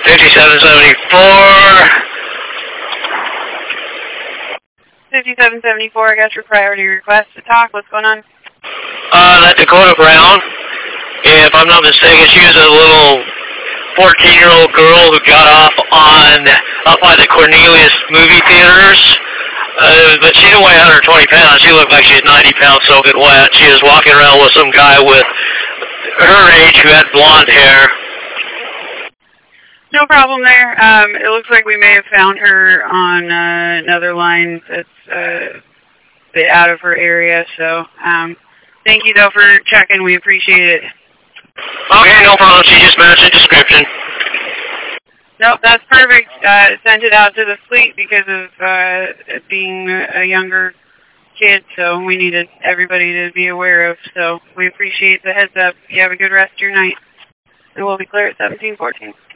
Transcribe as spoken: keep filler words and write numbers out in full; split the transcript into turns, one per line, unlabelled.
fifty-seven seventy-four.
fifty-seven seventy-four, I got your priority request to talk. What's going on?
Uh, that Dakota Brown, if I'm not mistaken, she was a little fourteen-year-old girl who got off on, up by the Cornelius movie theaters. Uh, but she didn't weigh one hundred twenty pounds. She looked like she was ninety pounds soaking wet. She was walking around with some guy with her age who had blonde hair.
No problem there. Um, it looks like we may have found her on uh, another line that's uh, a bit out of her area. So um, thank you, though, for checking. We appreciate it.
Okay, no problem. She just matched the description.
Nope, that's perfect. Uh, sent it out to the fleet because of uh, it being a younger kid, so we needed everybody to be aware of. So we appreciate the heads up. You have a good rest of your night. And we'll be clear at seventeen fourteen.